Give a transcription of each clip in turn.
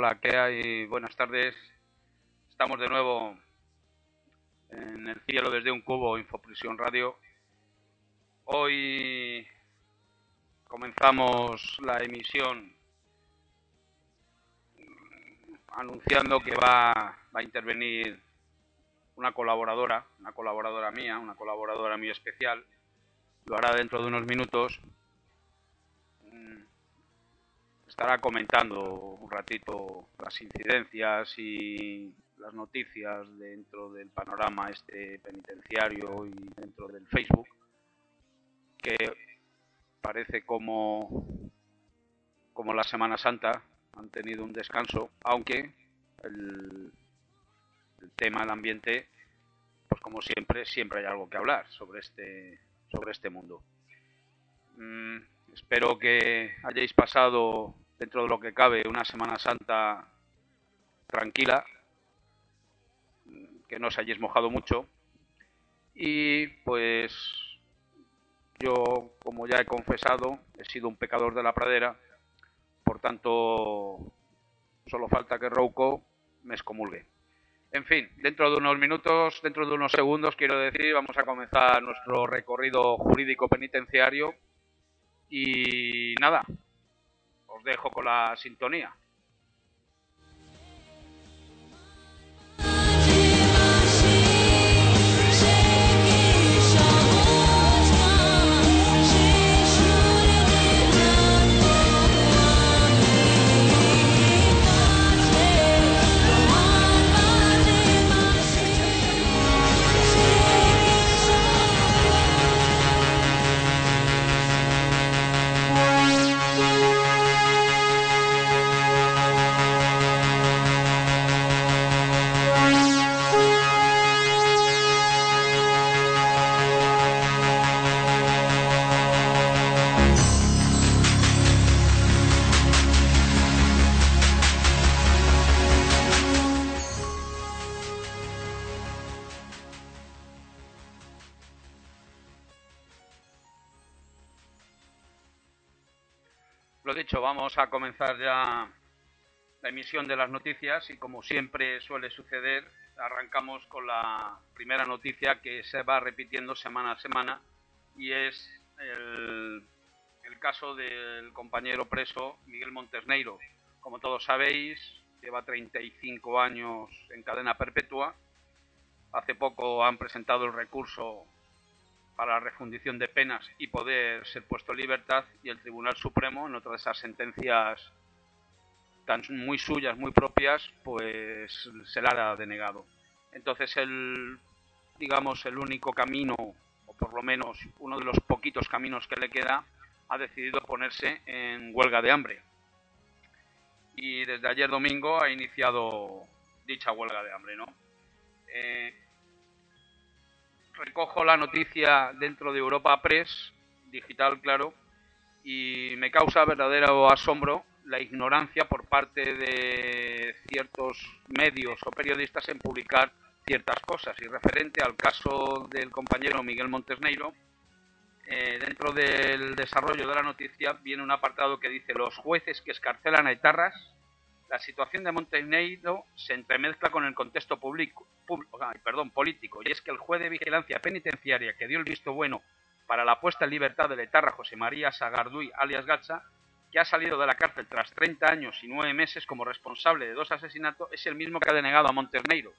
Hola, ¿qué hay? Buenas tardes. Estamos de nuevo en el cielo desde un cubo, Infoprisión Radio. Hoy comenzamos la emisión anunciando que va a intervenir una colaboradora mía, una colaboradora muy especial. Lo hará dentro de unos minutos. Estará comentando un ratito las incidencias y las noticias dentro del panorama penitenciario y dentro del Facebook, que parece como la Semana Santa han tenido un descanso, aunque el tema del ambiente, pues como siempre hay algo que hablar sobre este mundo. Espero que hayáis pasado, dentro de lo que cabe, una Semana Santa tranquila, que no os hayáis mojado mucho. Y pues yo, como ya he confesado, he sido un pecador de la pradera, por tanto solo falta que Rouco me excomulgue. En fin, dentro de unos minutos, dentro de unos segundos, quiero decir, vamos a comenzar nuestro recorrido jurídico penitenciario. Y nada, os dejo con la sintonía. Lo dicho, vamos a comenzar ya la emisión de las noticias y, como siempre suele suceder, arrancamos con la primera noticia que se va repitiendo semana a semana, y es el caso del compañero preso Miguel Montenegro. Como todos sabéis, lleva 35 años en cadena perpetua. Hace poco han presentado el recurso para la refundición de penas y poder ser puesto en libertad, y el Tribunal Supremo, en otra de esas sentencias tan muy suyas, muy propias, pues se la ha denegado. Entonces el único camino, o por lo menos uno de los poquitos caminos que le queda, ha decidido ponerse en huelga de hambre. Y desde ayer domingo ha iniciado dicha huelga de hambre, ¿no? Recojo la noticia dentro de Europa Press, digital, claro, y me causa verdadero asombro la ignorancia por parte de ciertos medios o periodistas en publicar ciertas cosas. Y referente al caso del compañero Miguel Montenegro, dentro del desarrollo de la noticia viene un apartado que dice: los jueces que excarcelan a etarras. La situación de Montenegro se entremezcla con el contexto político, y es que el juez de vigilancia penitenciaria que dio el visto bueno para la puesta en libertad del etarra José María Sagarduy, alias Gacha, que ha salido de la cárcel tras 30 años y 9 meses como responsable de 2 asesinatos, es el mismo que ha denegado a Montenegro.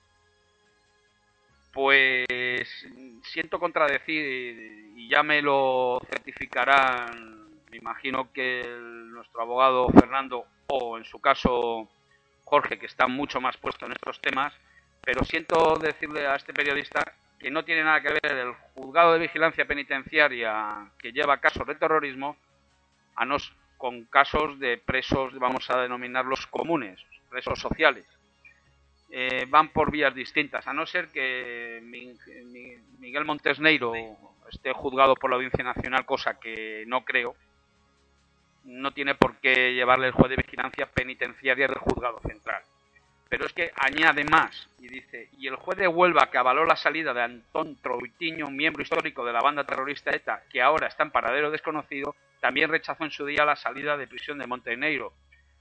Pues siento contradecir, y ya me lo certificarán, me imagino que nuestro abogado Fernando, o en su caso Jorge, que está mucho más puesto en estos temas, pero siento decirle a este periodista que no tiene nada que ver el juzgado de vigilancia penitenciaria que lleva casos de terrorismo con casos de presos, vamos a denominarlos comunes, presos sociales. Van por vías distintas, a no ser que Miguel Montenegro esté juzgado por la Audiencia Nacional, cosa que no creo. No tiene por qué llevarle el juez de vigilancia penitenciaria del juzgado central. Pero es que añade más y dice: y el juez de Huelva, que avaló la salida de Antón Troitiño, miembro histórico de la banda terrorista ETA, que ahora está en paradero desconocido, también rechazó en su día la salida de prisión de Montenegro.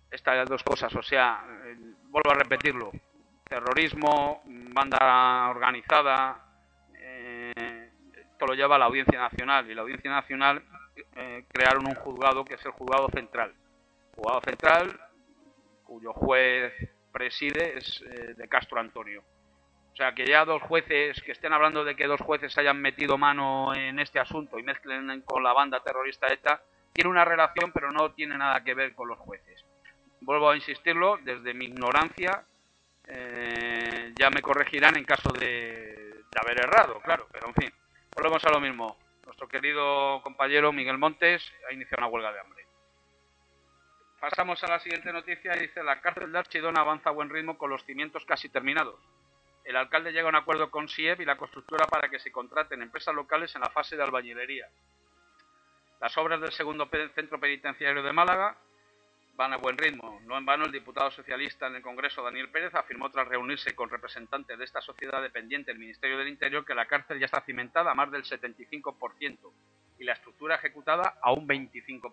estas dos cosas, o sea, vuelvo a repetirlo, terrorismo, banda organizada, esto lo lleva a la Audiencia Nacional, y la Audiencia Nacional crearon un juzgado que es el Juzgado Central. Juzgado Central, cuyo juez preside es de Castro Antonio. O sea, que ya dos jueces, que estén hablando de que dos jueces hayan metido mano en este asunto y mezclen con la banda terrorista ETA, tiene una relación, pero no tiene nada que ver con los jueces. Vuelvo a insistirlo, desde mi ignorancia, ya me corregirán en caso de haber errado, claro, pero en fin, volvemos a lo mismo. Nuestro querido compañero Miguel Montes ha iniciado una huelga de hambre. Pasamos a la siguiente noticia y dice: la cárcel de Archidona avanza a buen ritmo con los cimientos casi terminados. El alcalde llega a un acuerdo con SIEP y la constructora para que se contraten empresas locales en la fase de albañilería. Las obras del segundo centro penitenciario de Málaga van a buen ritmo. No en vano, el diputado socialista en el Congreso, Daniel Pérez, afirmó tras reunirse con representantes de esta sociedad dependiente del Ministerio del Interior que la cárcel ya está cimentada a más del 75% y la estructura ejecutada a un 25%.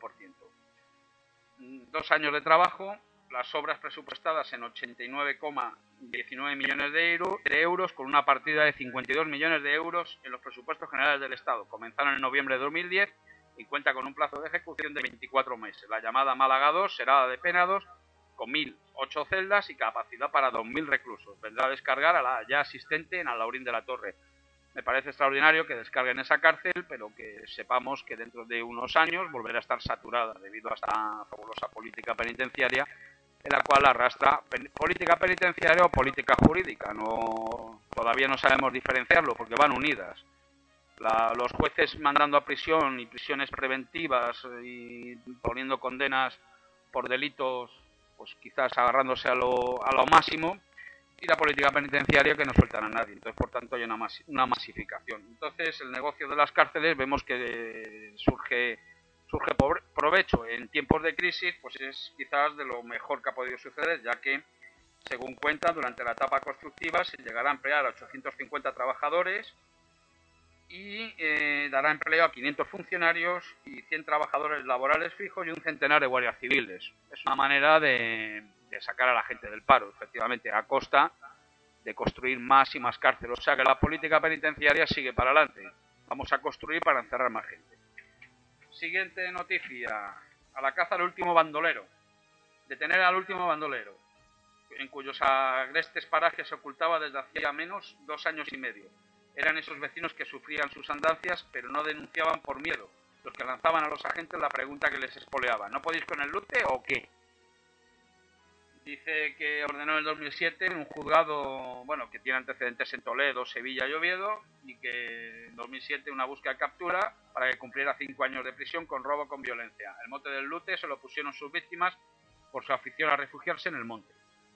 2 años de trabajo, las obras presupuestadas en 89,19 millones de euros, con una partida de 52 millones de euros en los presupuestos generales del Estado. Comenzaron en noviembre de 2010 y cuenta con un plazo de ejecución de 24 meses. La llamada Málaga 2 será la de pena 2, con 1.008 celdas y capacidad para 2.000 reclusos. Vendrá a descargar a la ya asistente en Alhaurín de la Torre. Me parece extraordinario que descarguen esa cárcel, pero que sepamos que dentro de unos años volverá a estar saturada debido a esta fabulosa política penitenciaria, en la cual arrastra política penitenciaria o política jurídica. Todavía no sabemos diferenciarlo porque van unidas. Los jueces mandando a prisión y prisiones preventivas y poniendo condenas por delitos, pues quizás agarrándose a lo máximo, y la política penitenciaria que no sueltan a nadie. Entonces, por tanto, hay una masificación. Entonces, el negocio de las cárceles vemos que surge provecho en tiempos de crisis, pues es quizás de lo mejor que ha podido suceder, ya que, según cuenta, durante la etapa constructiva se llegará a emplear a 850 trabajadores y dará empleo a 500 funcionarios y 100 trabajadores laborales fijos y un centenar de guardias civiles. Es una manera de sacar a la gente del paro, efectivamente, a costa de construir más y más cárceles. O sea que la política penitenciaria sigue para adelante. Vamos a construir para encerrar más gente. Siguiente noticia: a la caza al último bandolero. Detener al último bandolero, en cuyos agrestes parajes se ocultaba desde hacía menos 2 años y medio. Eran esos vecinos que sufrían sus andancias, pero no denunciaban por miedo, los que lanzaban a los agentes la pregunta que les espoleaba: ¿no podéis con el lute o qué? Dice que ordenó en el 2007 un juzgado, bueno, que tiene antecedentes en Toledo, Sevilla y Oviedo, y que en 2007 una búsqueda de captura para que cumpliera 5 años de prisión con robo con violencia. El mote del lute se lo pusieron sus víctimas por su afición a refugiarse en el monte.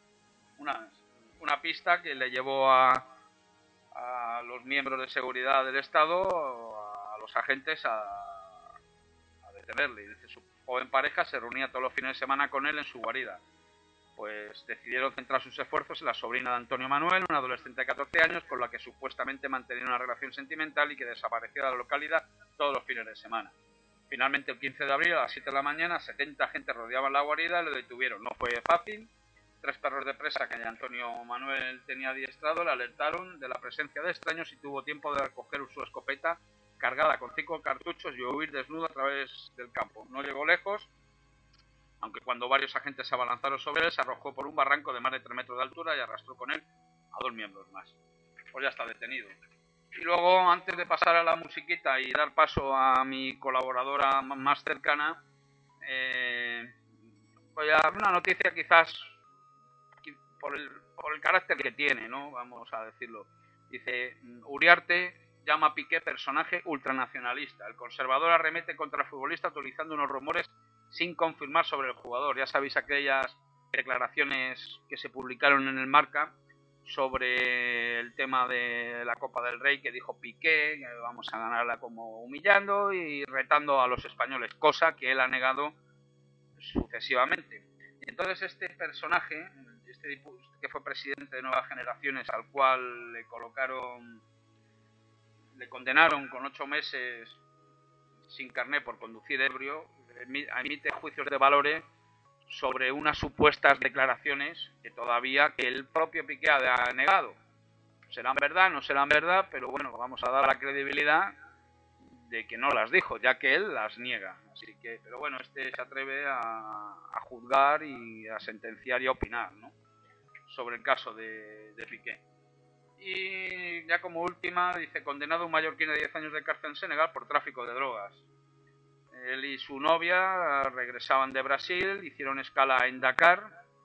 Una pista que le llevó a los miembros de seguridad del Estado, a los agentes, a detenerle. Dice, su joven pareja se reunía todos los fines de semana con él en su guarida. Pues decidieron centrar sus esfuerzos en la sobrina de Antonio Manuel, una adolescente de 14 años, con la que supuestamente mantenía una relación sentimental y que desaparecía de la localidad todos los fines de semana. Finalmente, el 15 de abril, a las 7 de la mañana, 70 agentes rodeaban la guarida y lo detuvieron. No fue fácil. 3 perros de presa que Antonio Manuel tenía adiestrado le alertaron de la presencia de extraños y tuvo tiempo de recoger su escopeta cargada con 5 cartuchos y huir desnudo a través del campo. No llegó lejos, aunque cuando varios agentes se abalanzaron sobre él, se arrojó por un barranco de más de 3 metros de altura y arrastró con él a 2 miembros más. Pues ya está detenido. Y luego, antes de pasar a la musiquita y dar paso a mi colaboradora más cercana, voy a dar una noticia quizás por el carácter que tiene, ¿no? Vamos a decirlo. Dice: Uriarte llama a Piqué personaje ultranacionalista. El conservador arremete contra el futbolista utilizando unos rumores sin confirmar sobre el jugador. Ya sabéis aquellas declaraciones que se publicaron en el Marca sobre el tema de la Copa del Rey, que dijo Piqué que vamos a ganarla como humillando y retando a los españoles, cosa que él ha negado sucesivamente. Y entonces este personaje, que fue presidente de Nuevas Generaciones, al cual le condenaron con 8 meses sin carné por conducir ebrio, emite juicios de valores sobre unas supuestas declaraciones que el propio Piqué ha negado. Serán verdad, no serán verdad, pero bueno, vamos a dar la credibilidad de que no las dijo, ya que él las niega. Así que, pero bueno, se atreve a juzgar y a sentenciar y a opinar, ¿no?, sobre el caso de Piqué. Y ya como última, dice: condenado un mallorquín a 10 años de cárcel en Senegal por tráfico de drogas. Él y su novia regresaban de Brasil, hicieron escala en Dakar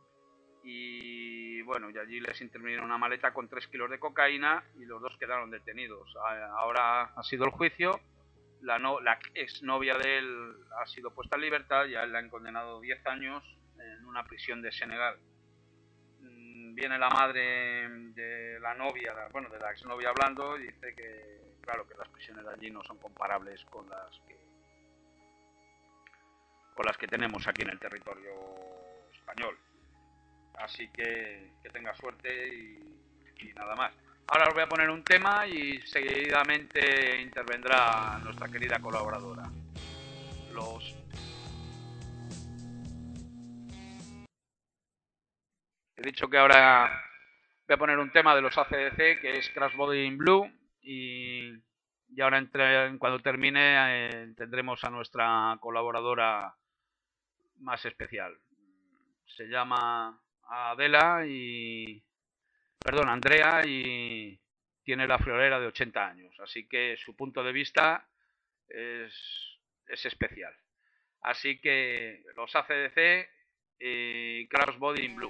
y bueno, y allí les intervinieron una maleta con 3 kilos de cocaína y los dos quedaron detenidos. Ahora ha sido el juicio, la exnovia de él ha sido puesta en libertad y a él le han condenado 10 años en una prisión de Senegal. Viene la madre de la novia, de la exnovia hablando, y dice que claro, que las prisiones de allí no son comparables con las que tenemos aquí en el territorio español. Así que tenga suerte y nada más. Ahora os voy a poner un tema y seguidamente intervendrá nuestra querida colaboradora. He dicho que ahora voy a poner un tema de los AC/DC, que es Crash Body in Blue, y ahora cuando termine tendremos a nuestra colaboradora más especial. Se llama Andrea, y tiene la friolera de 80 años, así que su punto de vista es especial. Así que los AC/DC y Crash Body in Blue.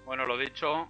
Bueno, lo dicho,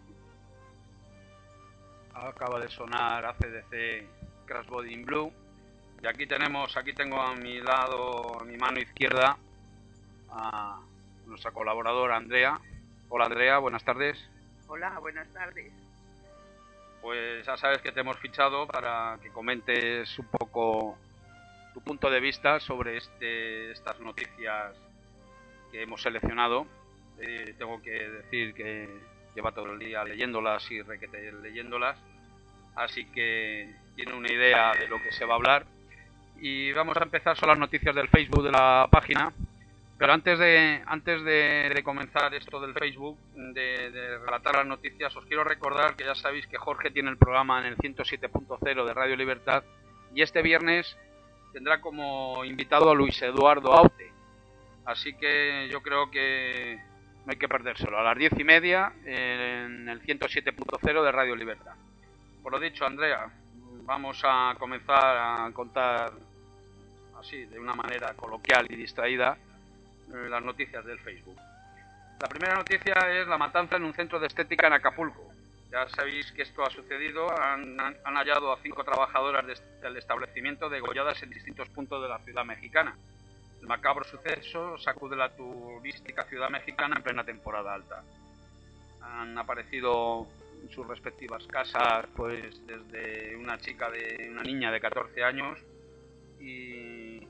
acaba de sonar AC/DC Crash Body in Blue. Y aquí tengo a mi lado, a mi mano izquierda, a nuestra colaboradora Andrea. Hola Andrea, buenas tardes. Hola, buenas tardes. Pues ya sabes que te hemos fichado para que comentes un poco tu punto de vista sobre estas noticias que hemos seleccionado. Tengo que decir que lleva todo el día leyéndolas y requete leyéndolas, así que tiene una idea de lo que se va a hablar. Y vamos a empezar, son las noticias del Facebook de la página. Pero antes de comenzar esto del Facebook, de relatar las noticias, os quiero recordar que ya sabéis que Jorge tiene el programa en el 107.0 de Radio Libertad, y este viernes tendrá como invitado a Luis Eduardo Aute. Así que yo creo que no hay que perdérselo. A las 10:30 en el 107.0 de Radio Libertad. Por lo dicho, Andrea, vamos a comenzar a contar así, de una manera coloquial y distraída, las noticias del Facebook. La primera noticia es la matanza en un centro de estética en Acapulco. Ya sabéis que esto ha sucedido. Han hallado a 5 trabajadoras del establecimiento degolladas en distintos puntos de la ciudad mexicana. El macabro suceso sacude la turística ciudad mexicana en plena temporada alta. Han aparecido en sus respectivas casas, pues desde una niña de 14 años y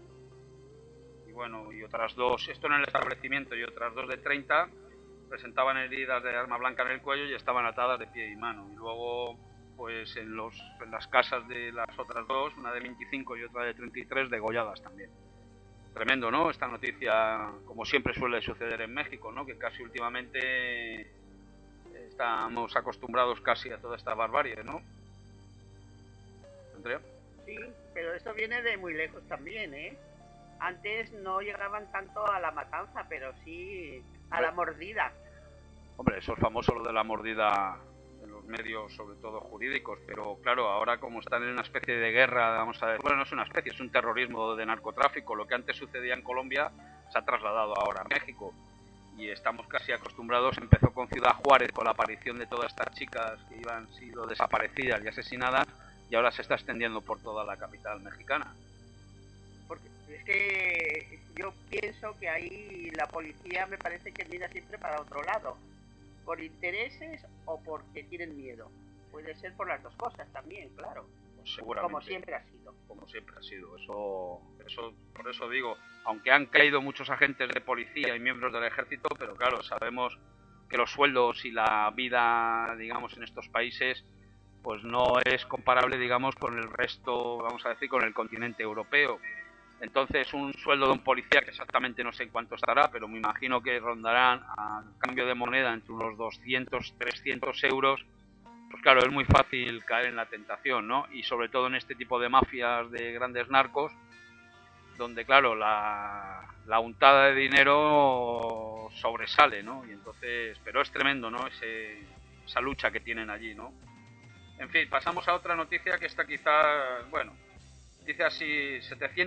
otras dos, esto en el establecimiento, y otras dos de 30 presentaban heridas de arma blanca en el cuello y estaban atadas de pie y mano. Y luego, pues en las casas de las otras dos, una de 25 y otra de 33, degolladas también. Tremendo, ¿no? Esta noticia, como siempre suele suceder en México, ¿no? Que casi últimamente estamos acostumbrados casi a toda esta barbarie, ¿no? Andrea. Sí, pero esto viene de muy lejos también, ¿eh? Antes no llegaban tanto a la matanza, pero sí a la mordida. Hombre, eso es famoso, lo de la mordida en los medios, sobre todo jurídicos, pero claro, ahora como están en una especie de guerra, vamos a ver, bueno, no es una especie, es un terrorismo de narcotráfico. Lo que antes sucedía en Colombia se ha trasladado ahora a México y estamos casi acostumbrados. Empezó con Ciudad Juárez, con la aparición de todas estas chicas que iban sido desaparecidas y asesinadas, y ahora se está extendiendo por toda la capital mexicana. Porque es que yo pienso que ahí la policía me parece que mira siempre para otro lado, por intereses o porque tienen miedo. Puede ser por las dos cosas también, claro. Pues seguramente. Como siempre ha sido. Como siempre ha sido. Eso, por eso digo, aunque han caído muchos agentes de policía y miembros del ejército, pero claro, sabemos que los sueldos y la vida, digamos, en estos países, pues no es comparable, digamos, con el resto, vamos a decir, con el continente europeo. Entonces, un sueldo de un policía, que exactamente no sé en cuánto estará, pero me imagino que rondarán a cambio de moneda entre unos 200, 300 euros, pues claro, es muy fácil caer en la tentación, ¿no? Y sobre todo en este tipo de mafias de grandes narcos, donde, claro, la untada de dinero sobresale, ¿no? Y entonces, pero es tremendo, ¿no? Esa lucha que tienen allí, ¿no? En fin, pasamos a otra noticia que está quizás, bueno, dice así: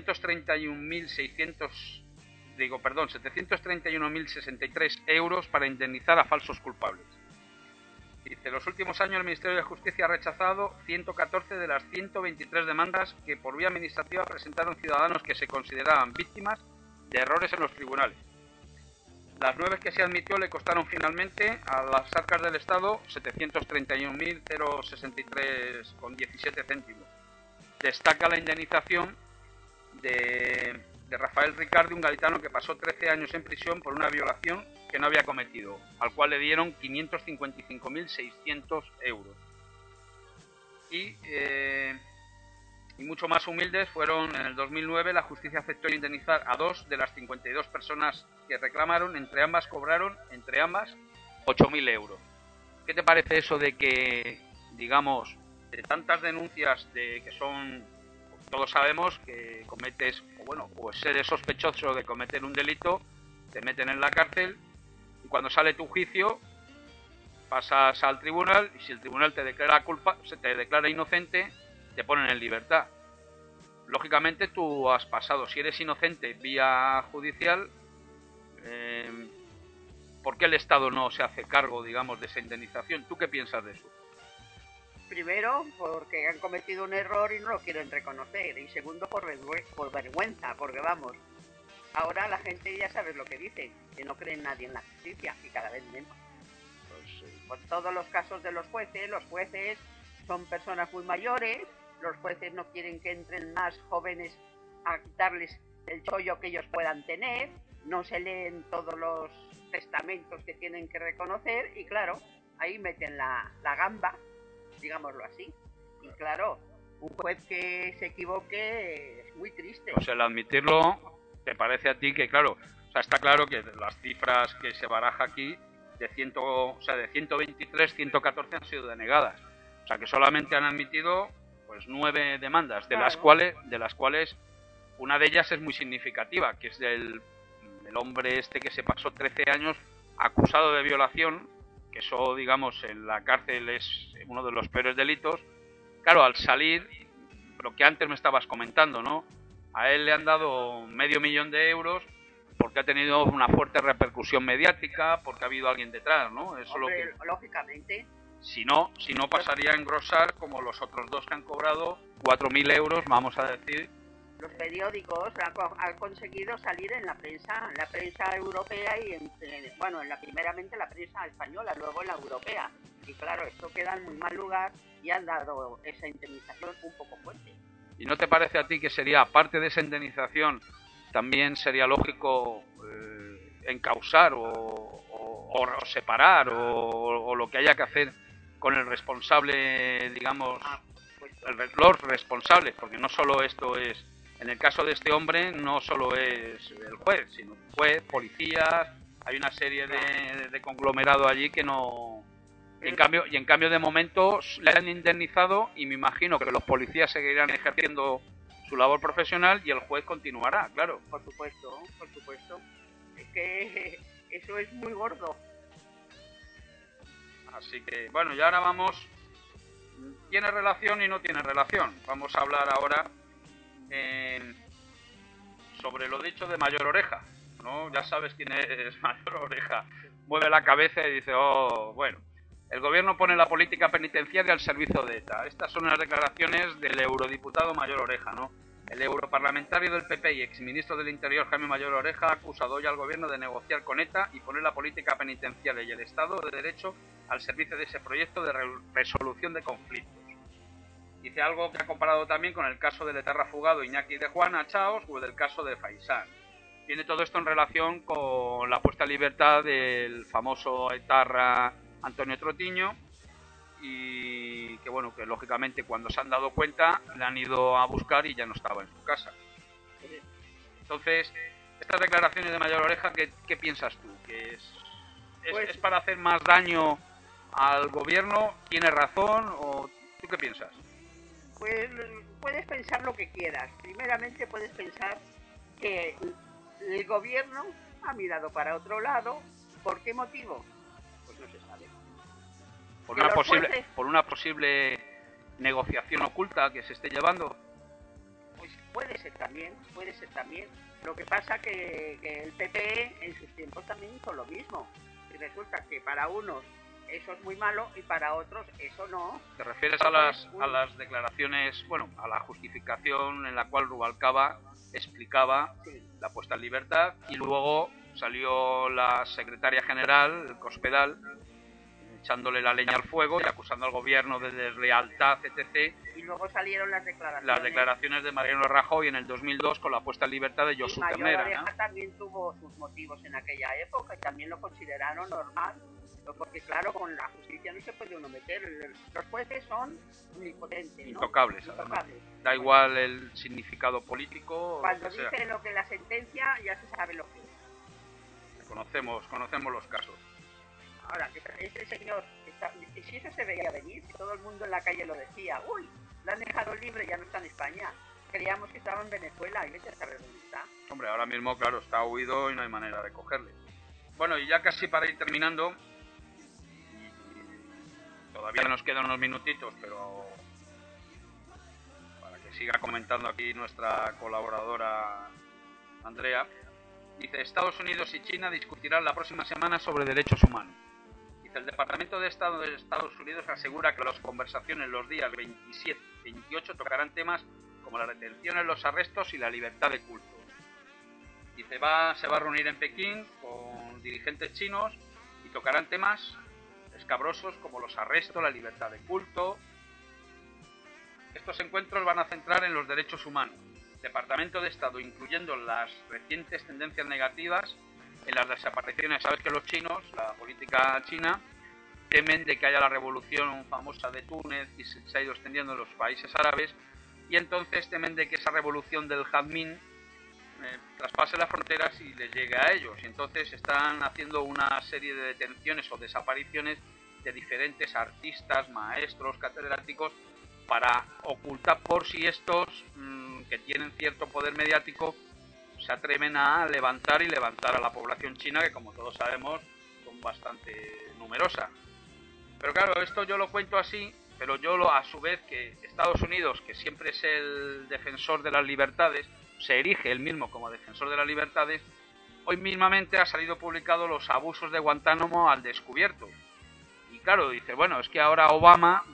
731.063 euros para indemnizar a falsos culpables. Dice: los últimos años el Ministerio de Justicia ha rechazado 114 de las 123 demandas que por vía administrativa presentaron ciudadanos que se consideraban víctimas de errores en los tribunales. Las 9 que se admitió le costaron finalmente a las arcas del Estado 731.063,17 céntimos. Destaca la indemnización de Rafael Ricardi, un gaditano que pasó 13 años en prisión por una violación que no había cometido, al cual le dieron 555.600 euros. Y mucho más humildes fueron: en el 2009 la justicia aceptó indemnizar a 2 de las 52 personas que reclamaron. Entre ambas cobraron 8.000 euros. ¿Qué te parece eso de que, digamos, de tantas denuncias de que son, todos sabemos que cometes, pues eres sospechoso de cometer un delito, te meten en la cárcel y cuando sale tu juicio pasas al tribunal y si el tribunal te declara inocente, te ponen en libertad? Lógicamente tú has pasado, si eres inocente vía judicial, ¿por qué el Estado no se hace cargo, digamos, de esa indemnización? ¿Tú qué piensas de eso? Primero, porque han cometido un error y no lo quieren reconocer. Y segundo, por vergüenza, porque vamos, ahora la gente ya sabe lo que dice, que no cree en nadie en la justicia y cada vez menos. Pues todos los casos de los jueces son personas muy mayores, los jueces no quieren que entren más jóvenes a quitarles el chollo que ellos puedan tener, no se leen todos los testamentos que tienen que reconocer y claro, ahí meten la gamba, digámoslo así. Y claro, un juez que se equivoque es muy triste. Pues el admitirlo, ¿te parece a ti que, claro, o sea, está claro que las cifras que se baraja aquí de 123, 114 han sido denegadas. O sea, que solamente han admitido pues 9 demandas, de las cuales una de ellas es muy significativa, que es del hombre este que se pasó 13 años acusado de violación, que eso, digamos, en la cárcel es uno de los peores delitos. Claro, al salir, lo que antes me estabas comentando, ¿no? A él le han dado $500.000 de euros porque ha tenido una fuerte repercusión mediática, porque ha habido alguien detrás, ¿no? Eso Hombre, lo que... lógicamente. Si no pasaría a engrosar como los otros dos que han cobrado 4.000 euros, vamos a decir. Los periódicos han conseguido salir en la prensa europea y primeramente la prensa española, luego en la europea. Y claro, esto queda en muy mal lugar y han dado esa indemnización un poco fuerte. ¿Y no te parece a ti que sería, aparte de esa indemnización, también sería lógico encausar o separar o lo que haya que hacer con el responsable, digamos, los responsables? Porque no solo esto es, en el caso de este hombre, no solo es el juez, sino juez, policías, hay una serie de conglomerado allí que no... En cambio, de momento le han indemnizado y me imagino que los policías seguirán ejerciendo su labor profesional y el juez continuará, claro. Por supuesto. Es que eso es muy gordo. Así que, bueno, y ahora vamos... Tiene relación y no tiene relación. Vamos a hablar ahora sobre lo dicho de Mayor Oreja, ¿no? Ya sabes quién es Mayor Oreja. Mueve la cabeza y dice, oh, bueno... El gobierno pone la política penitenciaria al servicio de ETA. Estas son las declaraciones del eurodiputado Mayor Oreja, ¿no? El europarlamentario del PP y exministro del Interior, Jaime Mayor Oreja, ha acusado hoy al gobierno de negociar con ETA y poner la política penitenciaria y el Estado de Derecho al servicio de ese proyecto de resolución de conflictos. Dice algo que ha comparado también con el caso del etarra fugado Iñaki de Juana Chaos o del caso de Faisán. Tiene todo esto en relación con la puesta en libertad del famoso etarra Antonio Trotiño, y que bueno, que lógicamente cuando se han dado cuenta le han ido a buscar y ya no estaba en su casa. Entonces, estas declaraciones de Mayor Oreja, ¿qué piensas tú? ¿Que es para hacer más daño al gobierno? ¿Tiene razón? ¿O tú qué piensas? Pues puedes pensar lo que quieras. Primeramente puedes pensar que el gobierno ha mirado para otro lado. ¿Por qué motivo? Pues no se sabe. ¿Por una posible negociación oculta que se esté llevando? Pues puede ser también. Lo que pasa que el PP en sus tiempos también hizo lo mismo. Y resulta que para unos eso es muy malo y para otros eso no. ¿Te refieres a las declaraciones, bueno, a la justificación en la cual Rubalcaba explicaba la puesta en libertad y luego salió la secretaria general, Cospedal, echándole la leña al fuego y acusando al gobierno de deslealtad, etc. Y luego salieron las declaraciones. Las declaraciones de Mariano Rajoy en el 2002 con la puesta en libertad de Josu Ternera. Mayor Oreja también tuvo sus motivos en aquella época y también lo consideraron normal. Porque claro, con la justicia no se puede uno meter. Los jueces son omnipotentes, ¿no? Intocables. Da igual el significado político. Cuando dicen lo que la sentencia, ya se sabe lo que es. Conocemos los casos. Ahora, este señor, si eso se veía venir, si todo el mundo en la calle lo decía, uy, lo han dejado libre, ya no está en España. Creíamos que estaba en Venezuela y vete a saber dónde está. Hombre, ahora mismo, claro, está huido y no hay manera de cogerle. Bueno, y ya casi para ir terminando, todavía nos quedan unos minutitos, pero para que siga comentando aquí nuestra colaboradora Andrea, Dice, Estados Unidos y China discutirán la próxima semana sobre derechos humanos. Dice, el Departamento de Estado de Estados Unidos asegura que las conversaciones los días 27 y 28 tocarán temas como las detenciones, los arrestos y la libertad de culto. Dice, se va a reunir en Pekín con dirigentes chinos y tocarán temas escabrosos como los arrestos, la libertad de culto. Estos encuentros van a centrar en los derechos humanos. Departamento de Estado, incluyendo las recientes tendencias negativas en las desapariciones. Sabes que los chinos, la política china, temen de que haya la revolución famosa de Túnez y se ha ido extendiendo en los países árabes, y entonces temen de que esa revolución del Jazmín traspase las fronteras y les llegue a ellos. Y entonces están haciendo una serie de detenciones o desapariciones de diferentes artistas, maestros, catedráticos, para ocultar por si estos que tienen cierto poder mediático se atreven a levantar a la población china, que como todos sabemos son bastante numerosas. Pero claro, esto yo lo cuento así, pero a su vez que Estados Unidos, que siempre es el defensor de las libertades, se erige él mismo como defensor de las libertades, hoy mismamente ha salido publicado los abusos de Guantánamo al descubierto. Y claro, dice, bueno, es que ahora Obama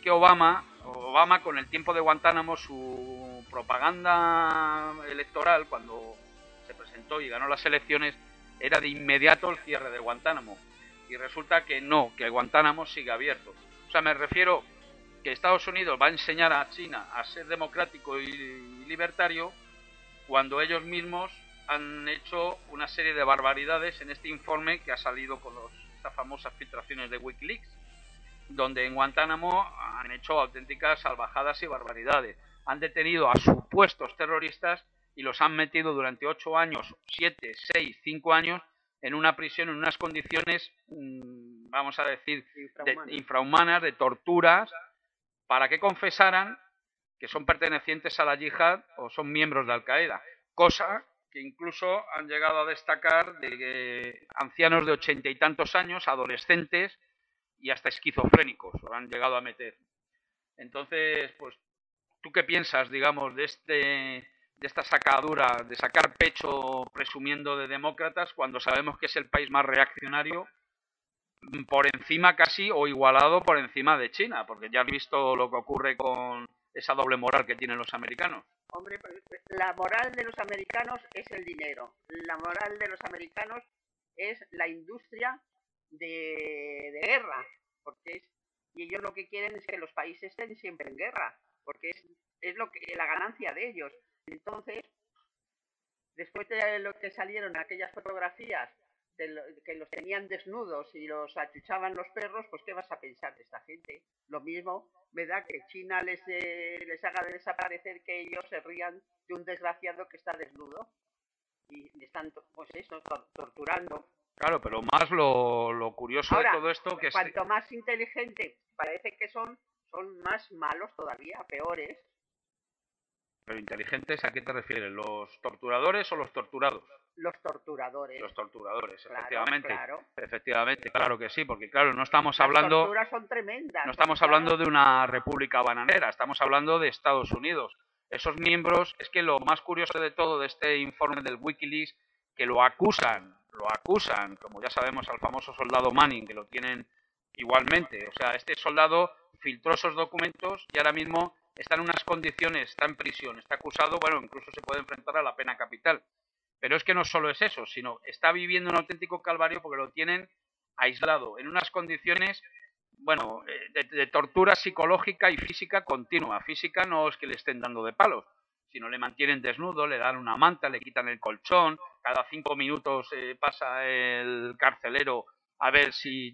con el tiempo de Guantánamo, su propaganda electoral, cuando se presentó y ganó las elecciones, era de inmediato el cierre de Guantánamo. Y resulta que no, que Guantánamo sigue abierto. O sea, me refiero que Estados Unidos va a enseñar a China a ser democrático y libertario cuando ellos mismos han hecho una serie de barbaridades en este informe que ha salido con estas famosas filtraciones de Wikileaks, donde en Guantánamo han hecho auténticas salvajadas y barbaridades. Han detenido a supuestos terroristas y los han metido durante 8 años, 7, 6, 5 años en una prisión en unas condiciones, vamos a decir, infrahumanas, de torturas, para que confesaran que son pertenecientes a la yihad o son miembros de Al-Qaeda, cosa que incluso han llegado a destacar de ancianos de 80 y tantos años, adolescentes y hasta esquizofrénicos, lo han llegado a meter. Entonces, pues, ¿tú qué piensas, digamos, de esta sacadura, de sacar pecho presumiendo de demócratas cuando sabemos que es el país más reaccionario, por encima casi o igualado por encima de China? Porque ya has visto lo que ocurre con esa doble moral que tienen los americanos. Hombre, la moral de los americanos es el dinero. La moral de los americanos es la industria de guerra. Y ellos lo que quieren es que los países estén siempre en guerra, porque es la ganancia de ellos. Entonces, después de lo que salieron aquellas fotografías que los tenían desnudos y los achuchaban los perros, pues ¿qué vas a pensar de esta gente? Lo mismo me da que China les haga desaparecer, que ellos se rían de un desgraciado que está desnudo y le están, pues eso, torturando. Claro, pero más lo curioso ahora, de todo esto que cuanto más inteligente parece que son más malos todavía, peores. Pero inteligentes, ¿a qué te refieres? ¿Los torturadores o los torturados? Los torturadores. Los torturadores, claro, efectivamente. Claro. Efectivamente, claro que sí, porque claro, no estamos hablando... Las torturas son tremendas. No estamos hablando de una república bananera, estamos hablando de Estados Unidos. Esos miembros, es que lo más curioso de todo de este informe del Wikileaks, que lo acusan, como ya sabemos, al famoso soldado Manning, que lo tienen igualmente. O sea, este soldado filtró esos documentos y ahora mismo está en unas condiciones, está en prisión, está acusado, bueno, incluso se puede enfrentar a la pena capital. Pero es que no solo es eso, sino está viviendo un auténtico calvario porque lo tienen aislado, en unas condiciones, bueno, de tortura psicológica y física continua. Física no es que le estén dando de palos, sino le mantienen desnudo, le dan una manta, le quitan el colchón, cada 5 minutos pasa el carcelero a ver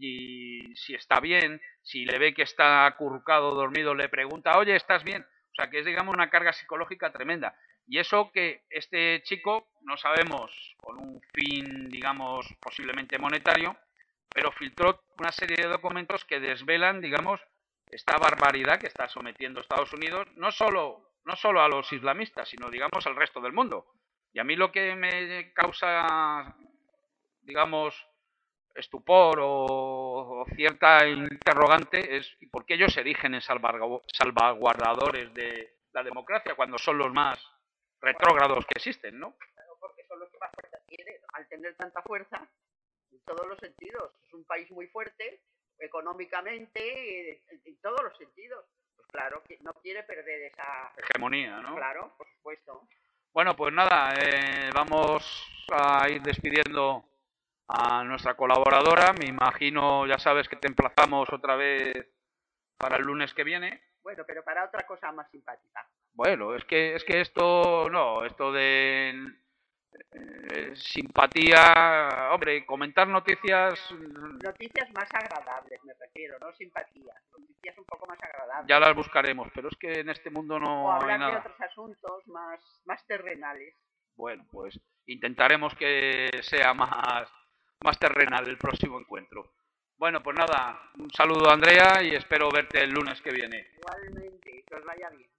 si está bien, si le ve que está acurrucado, dormido, le pregunta, oye, ¿estás bien? O sea, que es, digamos, una carga psicológica tremenda. Y eso que este chico, no sabemos, con un fin, digamos, posiblemente monetario, pero filtró una serie de documentos que desvelan, digamos, esta barbaridad que está sometiendo Estados Unidos, no solo a los islamistas, sino, digamos, al resto del mundo. Y a mí lo que me causa, digamos, estupor o cierta interrogante es por qué ellos se erigen en salvaguardadores de la democracia cuando son los más retrógrados que existen, ¿no? Porque son los que más fuerza tienen. al tener tanta fuerza, en todos los sentidos. Es un país muy fuerte, económicamente, en todos los sentidos. Pues claro, que no quiere perder esa hegemonía, ¿no? Claro, por supuesto. Bueno, pues nada, vamos a ir despidiendo a nuestra colaboradora. Me imagino, ya sabes que te emplazamos otra vez para el lunes que viene. Bueno, pero para otra cosa más simpática. Bueno, es que esto de simpatía, hombre, comentar noticias. Noticias más agradables, me refiero, no simpatía. Noticias un poco más agradables. Ya las buscaremos, pero es que en este mundo no o hablar hay nada. de otros asuntos más terrenales. Bueno, pues intentaremos que sea más terrenal el próximo encuentro. Bueno, pues nada, un saludo Andrea y espero verte el lunes que viene. Igualmente, que os vaya bien.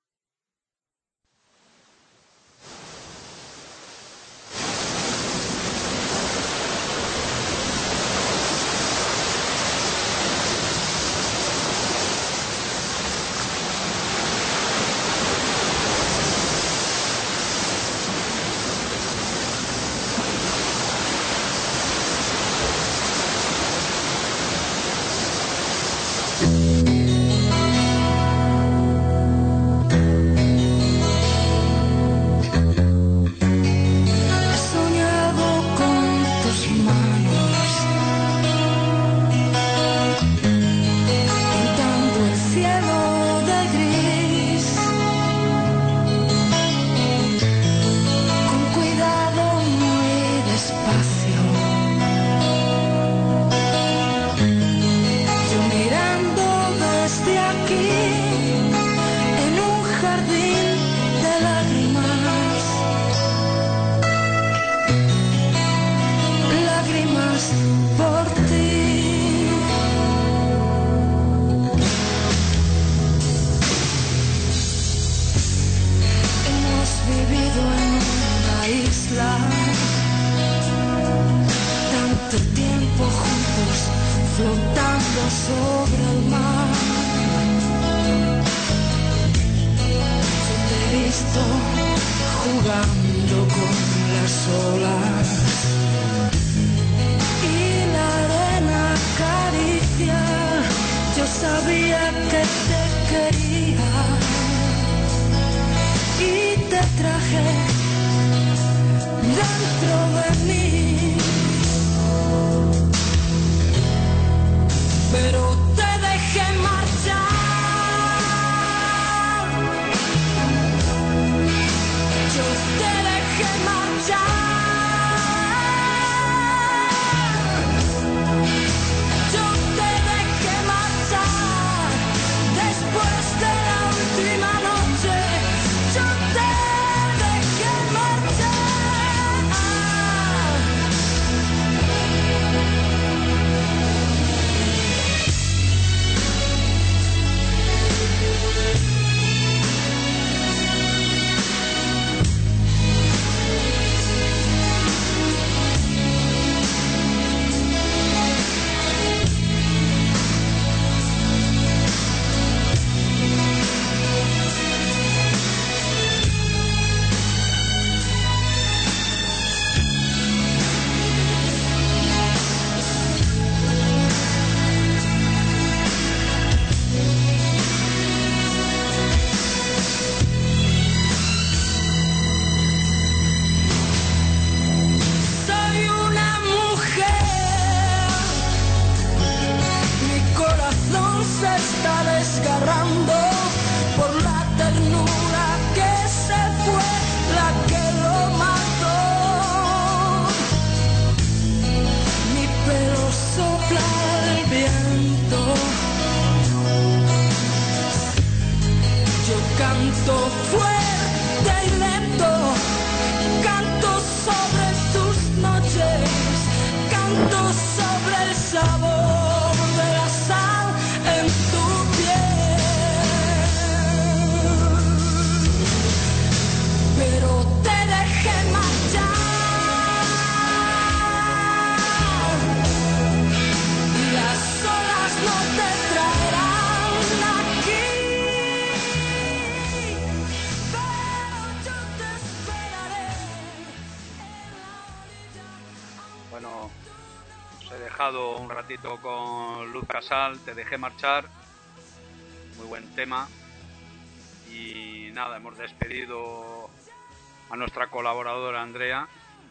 Sobre el sabor de la sal en tu piel. dejado un ratito con Luz Casal, Te dejé marchar, muy buen tema. Y nada, hemos despedido a nuestra colaboradora Andrea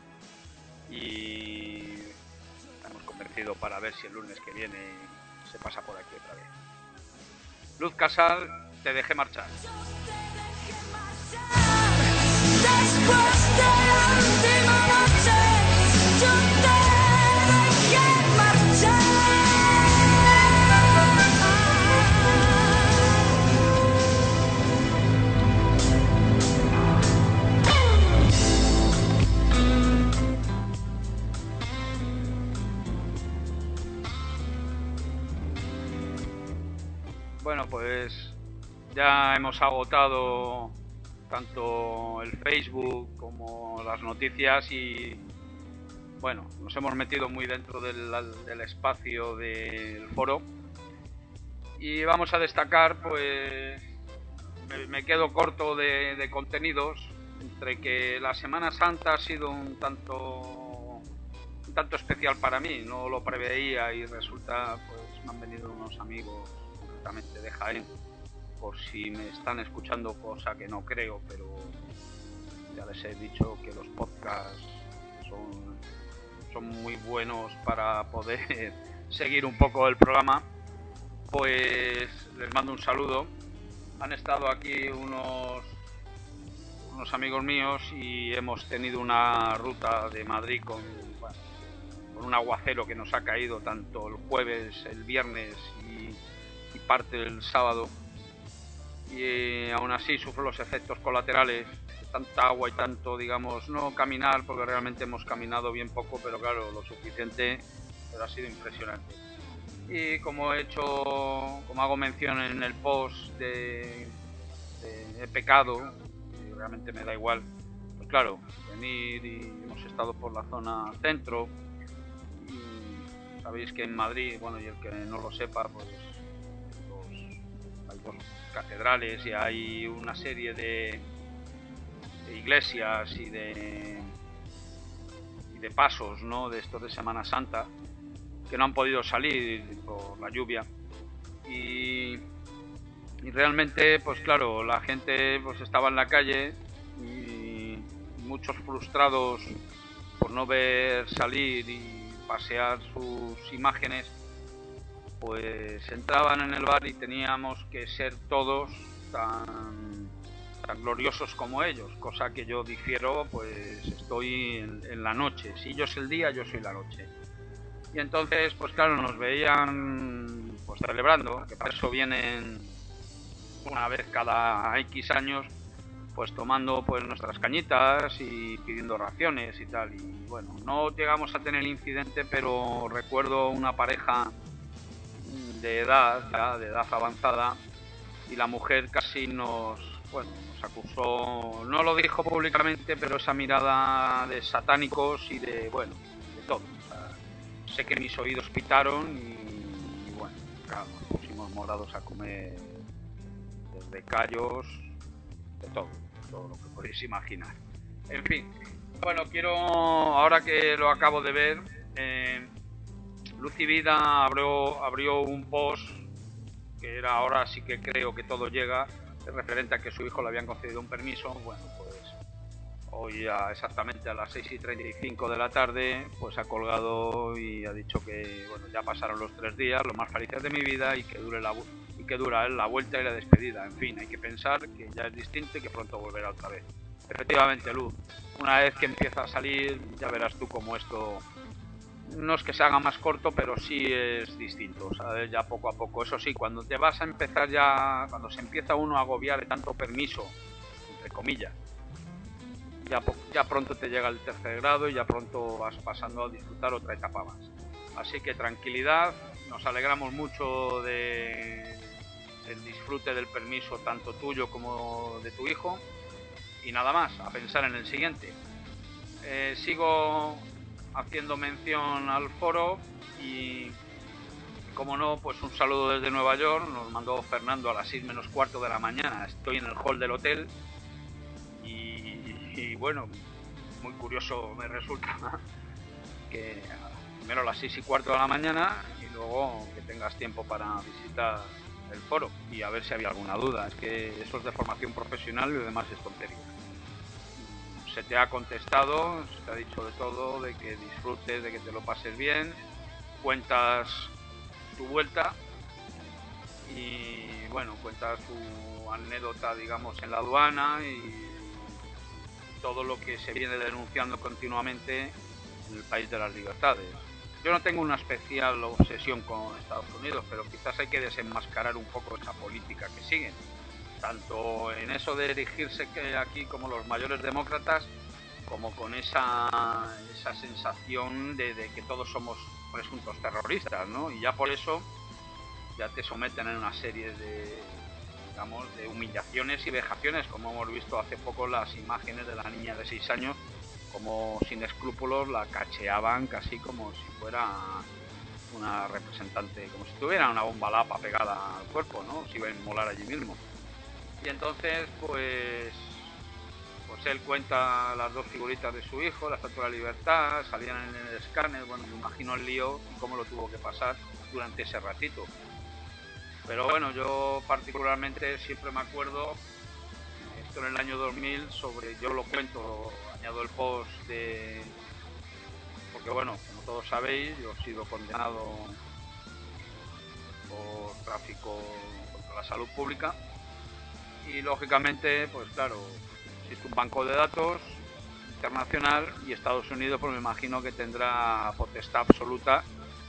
y hemos convencido para ver si el lunes que viene se pasa por aquí otra vez. Luz Casal, Te dejé marchar. Después de la última noche, yo te dejé marchar. Bueno, pues ya hemos agotado tanto el Facebook como las noticias y bueno, nos hemos metido muy dentro del espacio del foro y vamos a destacar, pues me quedo corto de contenidos, entre que la Semana Santa ha sido un tanto especial para mí, no lo preveía y resulta, pues me han venido unos amigos concretamente de Jaén, por si me están escuchando, cosa que no creo, pero ya les he dicho que los podcasts son muy buenos para poder seguir un poco el programa. Pues les mando un saludo. Han estado aquí unos amigos míos y hemos tenido una ruta de Madrid con un aguacero que nos ha caído tanto el jueves, el viernes y parte del sábado. Y aún así sufro los efectos colaterales de tanta agua y tanto, digamos, no caminar, porque realmente hemos caminado bien poco, pero claro, lo suficiente, pero ha sido impresionante. Y como hago mención en el post de he pecado, y realmente me da igual, pues claro, venir y hemos estado por la zona centro, y sabéis que en Madrid, bueno, y el que no lo sepa, pues hay dos catedrales y hay una serie de iglesias y de pasos, ¿no?, de estos de Semana Santa que no han podido salir por la lluvia y realmente, pues claro, la gente pues estaba en la calle y muchos frustrados por no ver salir y pasear sus imágenes, pues entraban en el bar y teníamos que ser todos tan gloriosos como ellos, cosa que yo difiero, pues estoy en la noche. Si yo soy el día, yo soy la noche. Y entonces, pues claro, nos veían pues celebrando, que para eso vienen una vez cada X años, pues tomando pues nuestras cañitas y pidiendo raciones y tal. Y bueno, no llegamos a tener el incidente, pero recuerdo una pareja de edad avanzada, y la mujer casi nos acusó, no lo dijo públicamente, pero esa mirada de satánicos y de todo. O sea, sé que mis oídos pitaron y bueno, claro, nos pusimos morados a comer desde callos, de todo lo que podéis imaginar. En fin, bueno, ahora que lo acabo de ver, Luz y Vida abrió un post que era ahora sí que creo que todo llega, referente a que su hijo le habían concedido un permiso. Bueno, pues hoy exactamente a las 6:35 de la tarde, pues ha colgado y ha dicho que bueno, ya pasaron los 3 días, los más felices de mi vida, y que dura la vuelta y la despedida. En fin, hay que pensar que ya es distinto y que pronto volverá otra vez. Efectivamente, Luz, una vez que empieza a salir, ya verás tú cómo esto no es que se haga más corto, pero sí es distinto, ¿sabes? Ya poco a poco. Eso sí, cuando te vas a empezar cuando se empieza uno a agobiar de tanto permiso, entre comillas, ya pronto te llega el tercer grado y ya pronto vas pasando a disfrutar otra etapa más. Así que tranquilidad, nos alegramos mucho del disfrute del permiso, tanto tuyo como de tu hijo, y nada más, a pensar en el siguiente. Sigo haciendo mención al foro y como no, pues un saludo desde Nueva York. Nos mandó Fernando a las 6 menos cuarto de la mañana. Estoy en el hall del hotel y bueno, muy curioso me resulta que primero a las 6:15 de la mañana y luego que tengas tiempo para visitar el foro y a ver si había alguna duda. Es que eso es de formación profesional y lo demás es tontería. Se te ha contestado, se te ha dicho de todo, de que disfrutes, de que te lo pases bien, cuentas tu vuelta y bueno, cuentas tu anécdota, digamos, en la aduana y todo lo que se viene denunciando continuamente en el país de las libertades. Yo no tengo una especial obsesión con Estados Unidos, pero quizás hay que desenmascarar un poco esa política que siguen, tanto en eso de erigirse aquí como los mayores demócratas, como con esa sensación de que todos somos presuntos terroristas, ¿no? Y ya por eso ya te someten en una serie de, digamos, de humillaciones y vejaciones, como hemos visto hace poco las imágenes de la niña de 6 años, como sin escrúpulos la cacheaban casi como si fuera una representante, como si tuviera una bomba lapa pegada al cuerpo, ¿no? Si iba a inmolar allí mismo. Y entonces, pues él cuenta las dos figuritas de su hijo, la Estatua de la Libertad, salían en el escáner, bueno, me imagino el lío y cómo lo tuvo que pasar durante ese ratito. Pero bueno, yo particularmente siempre me acuerdo, esto en el año 2000, yo lo cuento, añado el post de... Porque bueno, como todos sabéis, yo he sido condenado por tráfico contra la salud pública y lógicamente, pues claro, existe un banco de datos internacional y Estados Unidos pues me imagino que tendrá potestad absoluta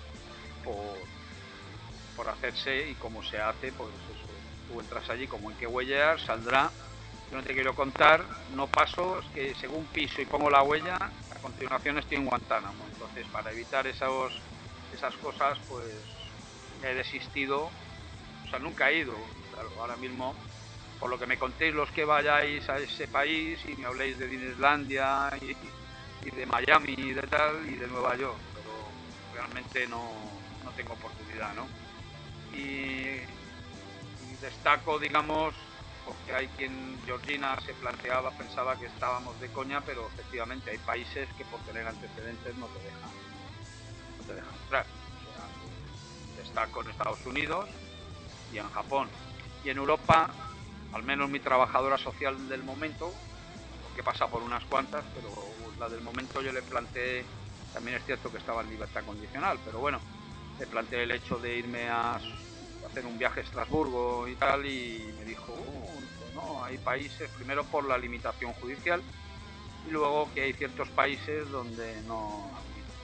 por hacerse y cómo se hace, pues eso, tú entras allí como en qué huellar, saldrá, yo no te quiero contar, no paso, es que según piso y pongo la huella, a continuación estoy en Guantánamo, entonces para evitar esas cosas pues he desistido, o sea nunca he ido, claro, ahora mismo por lo que me contéis los que vayáis a ese país y me habléis de Disneylandia y de Miami y de tal y de Nueva York, pero realmente no tengo oportunidad, ¿no? Y destaco, digamos, porque hay quien, Georgina se pensaba que estábamos de coña, pero efectivamente hay países que por tener antecedentes no te dejan entrar. O sea, destaco en Estados Unidos y en Japón. Y en Europa, al menos mi trabajadora social del momento, porque pasa por unas cuantas, pero la del momento yo le planteé, también es cierto que estaba en libertad condicional, pero bueno, le planteé el hecho de irme a hacer un viaje a Estrasburgo y tal, y me dijo, no, hay países, primero por la limitación judicial, y luego que hay ciertos países donde no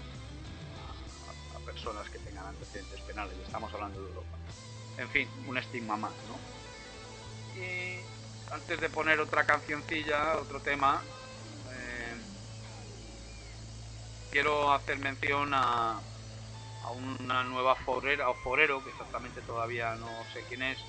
a personas que tengan antecedentes penales, estamos hablando de Europa. En fin, un estigma más, ¿no? Y antes de poner otra cancioncilla, otro tema, quiero hacer mención a una nueva forera o forero, que exactamente todavía no sé quién es,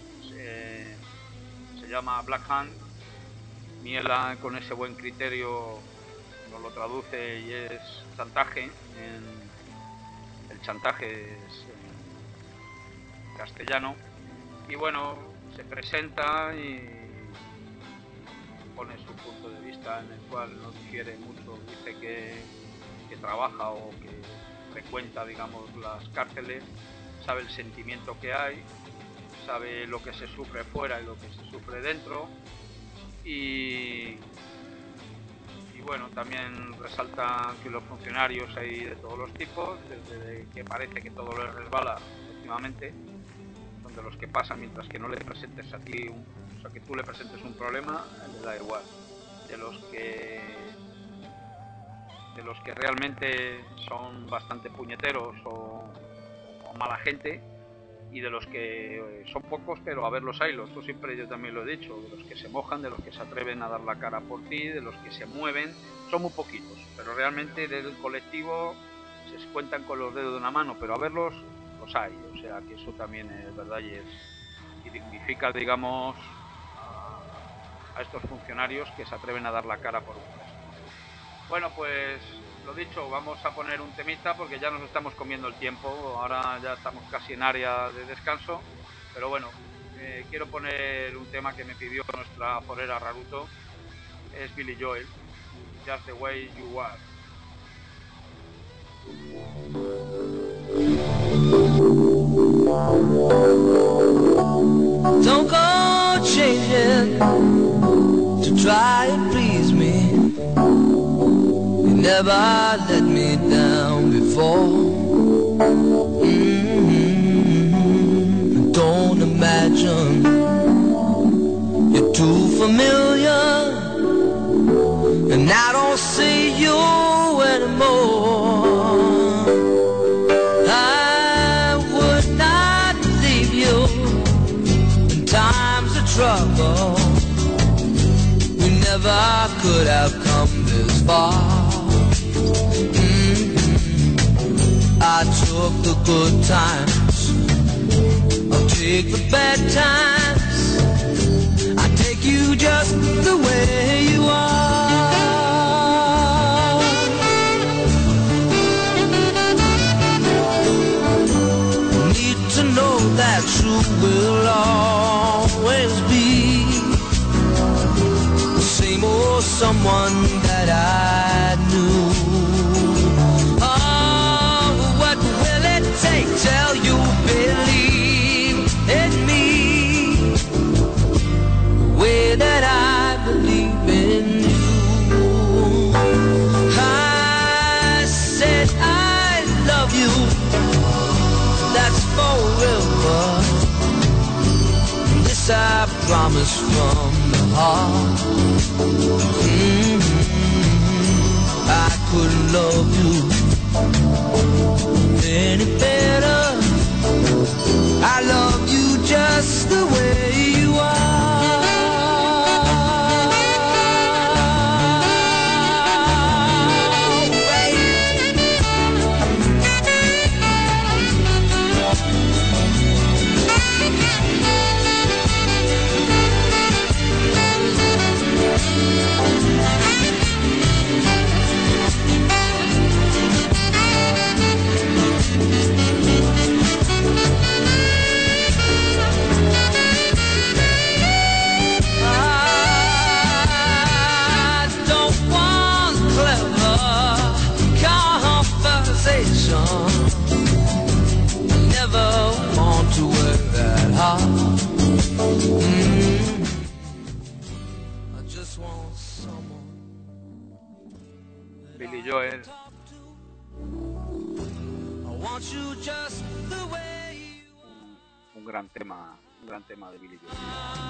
se llama Black Hand. Miela con ese buen criterio nos lo traduce y es chantaje, el chantaje es en castellano, y bueno, se presenta y pone su punto de vista en el cual no difiere mucho, dice que trabaja o que frecuenta, digamos, las cárceles, sabe el sentimiento que hay, sabe lo que se sufre fuera y lo que se sufre dentro, y bueno, también resalta que los funcionarios hay de todos los tipos, desde que parece que todo les resbala últimamente, son de los que pasan mientras que no le presentes a ti, o sea, que tú le presentes un problema, le da igual, de los que realmente son bastante puñeteros o mala gente, y de los que son pocos, pero a ver los haylos, tú siempre, yo también lo he dicho, de los que se mojan, de los que se atreven a dar la cara por ti, de los que se mueven, son muy poquitos, pero realmente del colectivo se cuentan con los dedos de una mano, pero a verlos los hay, o sea que eso también es verdad y dignifica, digamos, a estos funcionarios que se atreven a dar la cara por un preso. Bueno, pues lo dicho, vamos a poner un temita porque ya nos estamos comiendo el tiempo, ahora ya estamos casi en área de descanso, pero bueno, quiero poner un tema que me pidió nuestra forera Raruto, es Billy Joel, Just the Way You Are. Don't go changing to try and please me. You never let me down before. Don't imagine you're too familiar, and I don't see you anymore. I would not leave you in times of trouble. We never could have come this far. I took the good times, I'll take the bad times. I take you just the way you are. Need to know that you will always be the same old someone that I knew. Oh, what will it take till you believe in me the way that I believe in you? I said I love you, that's forever. This I promise from the heart. I couldn't love you any better. I love you just the way you are. Billy Joel. Un gran tema de Billy Joel.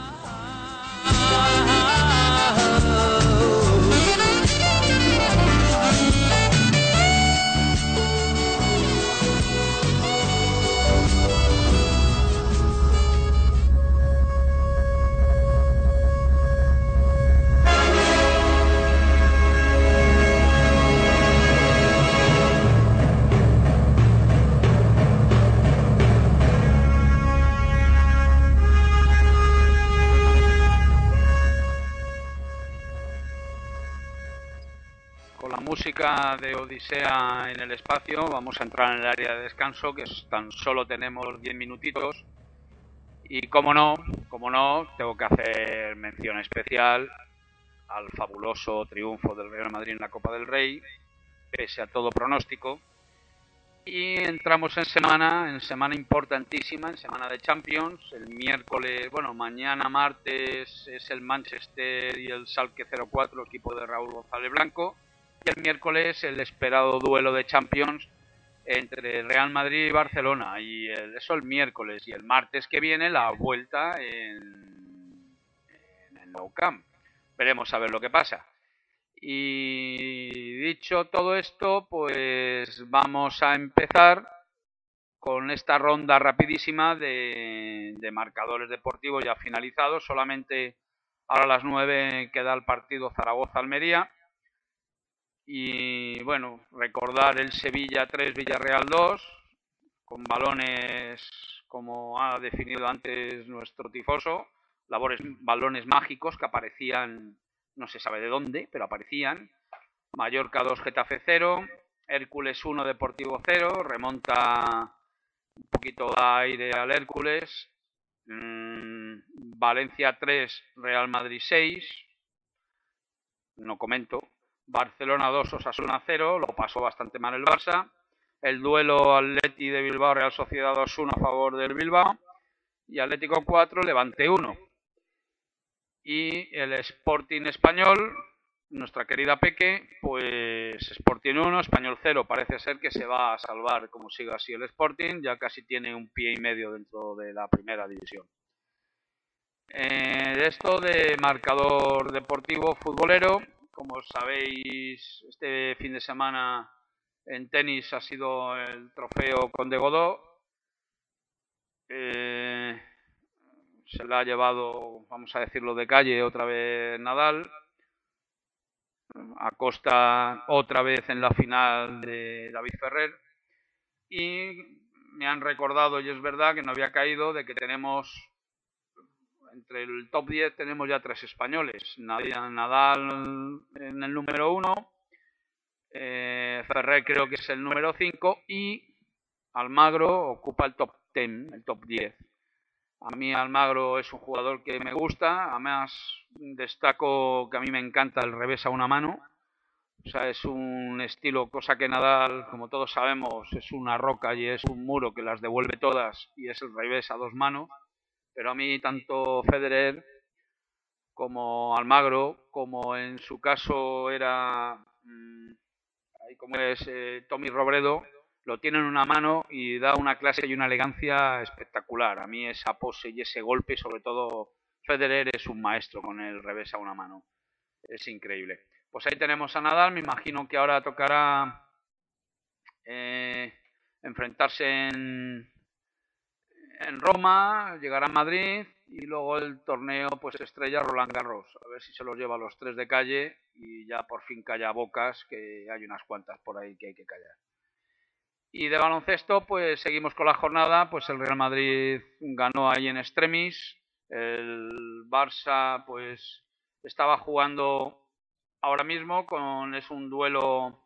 Con la música de Odisea en el espacio vamos a entrar en el área de descanso, que tan solo tenemos 10 minutitos. Y como no, tengo que hacer mención especial al fabuloso triunfo del Real Madrid en la Copa del Rey, pese a todo pronóstico. Y entramos en semana importantísima, en semana de Champions. El miércoles, mañana martes es el Manchester y el Schalke 04, equipo de Raúl González Blanco. Y el miércoles el esperado duelo de Champions entre Real Madrid y Barcelona. Y eso el miércoles. Y el martes que viene la vuelta en el Nou Camp. Veremos a ver lo que pasa. Y dicho todo esto, pues vamos a empezar con esta ronda rapidísima de marcadores deportivos ya finalizados. Solamente ahora a las 9 queda el partido Zaragoza-Almería. Y bueno, recordar el Sevilla 3, Villarreal 2, con balones, como ha definido antes nuestro tifoso, balones mágicos que aparecían, no se sabe de dónde, pero aparecían. Mallorca 2, Getafe 0, Hércules 1, Deportivo 0, remonta un poquito de aire al Hércules. Valencia 3, Real Madrid 6, no comento. Barcelona 2, Osasuna 0, lo pasó bastante mal el Barça. el duelo Atleti de Bilbao Real Sociedad 2-1 a favor del Bilbao y Atlético 4 Levante 1. Y el Sporting Español, nuestra querida Peque, pues Sporting 1, Español 0. Parece ser que se va a salvar como siga así el Sporting, ya casi tiene un pie y medio dentro de la primera división. De esto de marcador deportivo futbolero, como sabéis, este fin de semana en tenis ha sido el trofeo Conde Godó. Se la ha llevado, vamos a decirlo de calle, otra vez Nadal. Acosta otra vez en la final de David Ferrer. Y me han recordado, y es verdad que no había caído, de que tenemos entre el top 10 tenemos ya 3 españoles. Nadal en el número 1, Ferrer creo que es el número 5 y Almagro ocupa el top 10, el top 10. A mí Almagro es un jugador que me gusta, además destaco que a mí me encanta el revés a una mano. O sea, es un estilo, cosa que Nadal, como todos sabemos, es una roca y es un muro que las devuelve todas y es el revés a 2 manos. Pero a mí tanto Federer como Almagro, como en su caso era como es Tommy Robredo, lo tiene en una mano y da una clase y una elegancia espectacular. A mí esa pose y ese golpe, sobre todo Federer es un maestro con el revés a una mano. Es increíble. Pues ahí tenemos a Nadal, me imagino que ahora tocará enfrentarse en Roma, llegará a Madrid y luego el torneo pues estrella Roland Garros. A ver si se los lleva a los 3 de calle y ya por fin calla bocas, que hay unas cuantas por ahí que hay que callar. Y de baloncesto pues seguimos con la jornada, pues el Real Madrid ganó ahí en extremis, el Barça pues estaba jugando ahora mismo es un duelo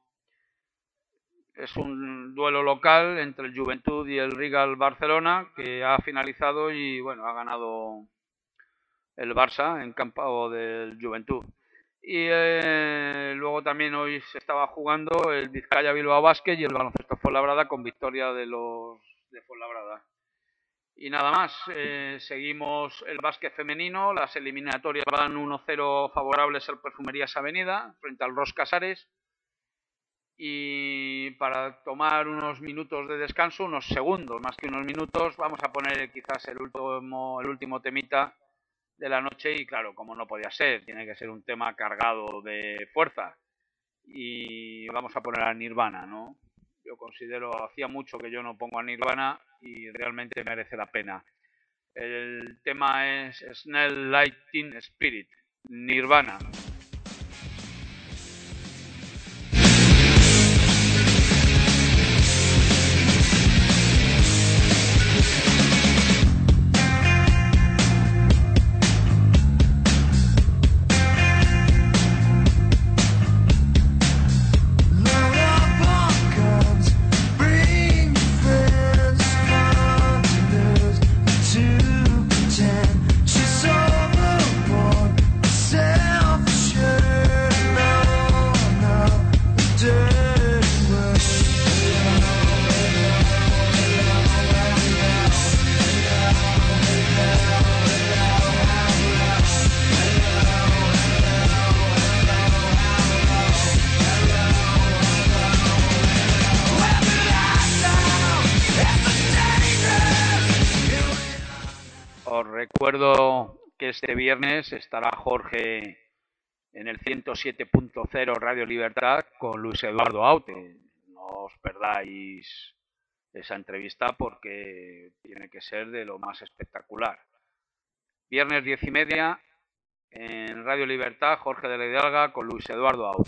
local entre el Juventud y el Rigal Barcelona, que ha finalizado y bueno, ha ganado el Barça en campo del Juventud. Y luego también hoy se estaba jugando el Vizcaya Bilbao Basket y el baloncesto Fuenlabrada con victoria de los de Fuenlabrada. Y nada más, seguimos el básquet femenino, las eliminatorias van 1-0 favorables al Perfumerías Avenida frente al Ros Casares. Y para tomar unos minutos de descanso, unos segundos más que unos minutos, vamos a poner quizás el último temita de la noche. Y claro, como no podía ser, tiene que ser un tema cargado de fuerza. Y vamos a poner a Nirvana, ¿no? Yo considero, hacía mucho que yo no pongo a Nirvana y realmente merece la pena. El tema es Snell Lightning Spirit, Nirvana. Recuerdo que este viernes estará Jorge en el 107.0 Radio Libertad con Luis Eduardo Aute. No os perdáis esa entrevista porque tiene que ser de lo más espectacular. Viernes 10:30 en Radio Libertad, Jorge de la Hidalga con Luis Eduardo Aute.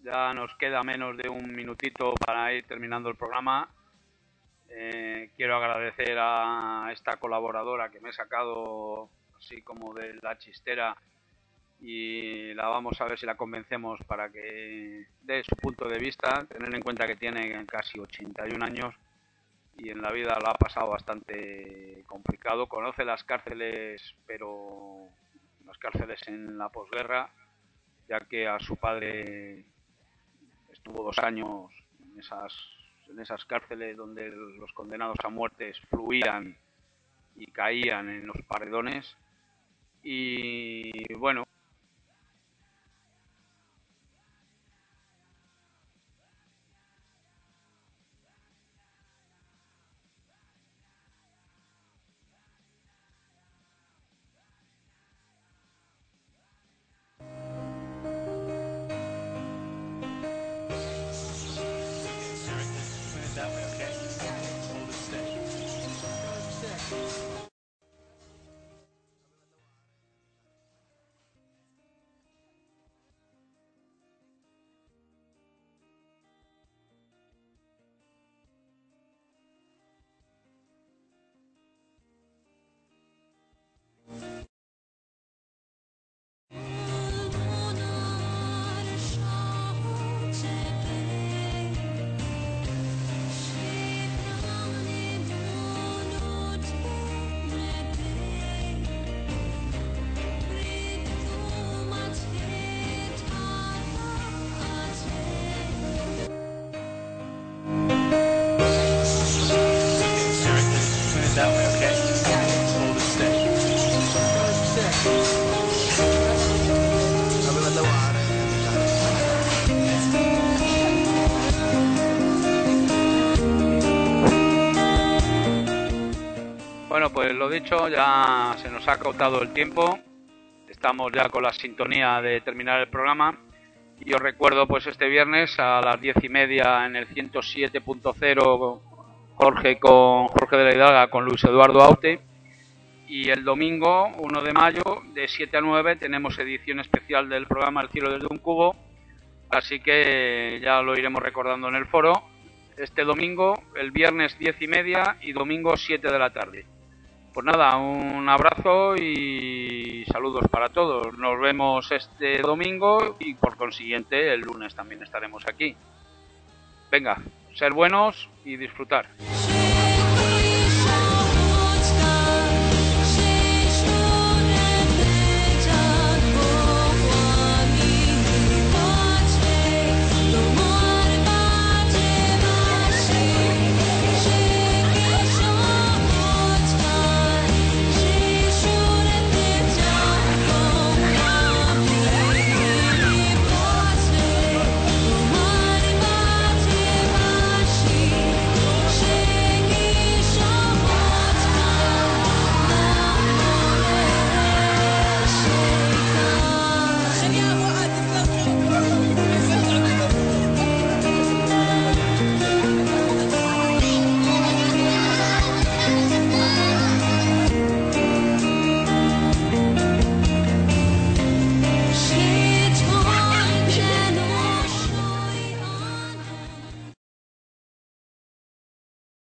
Ya nos queda menos de un minutito para ir terminando el programa. Quiero agradecer a esta colaboradora que me he sacado así como de la chistera, y la vamos a ver si la convencemos para que dé su punto de vista. Tener en cuenta que tiene casi 81 años y en la vida lo ha pasado bastante complicado. Conoce las cárceles, pero las cárceles en la posguerra, ya que a su padre estuvo 2 años en esas cárceles donde los condenados a muertes fluían y caían en los paredones. Y bueno, bueno, pues lo dicho, ya se nos ha acotado el tiempo. Estamos ya con la sintonía de terminar el programa. Y os recuerdo, pues este viernes a las 10:30 en el 107.0 Jorge de la Hidalga con Luis Eduardo Aute. Y el domingo 1 de mayo de 7 a 9 tenemos edición especial del programa El cielo desde un cubo. Así que ya lo iremos recordando en el foro. Este domingo, el viernes 10:30 y domingo 7 de la tarde. Pues nada, un abrazo y saludos para todos. Nos vemos este domingo y por consiguiente el lunes también estaremos aquí. Venga, ser buenos y disfrutar.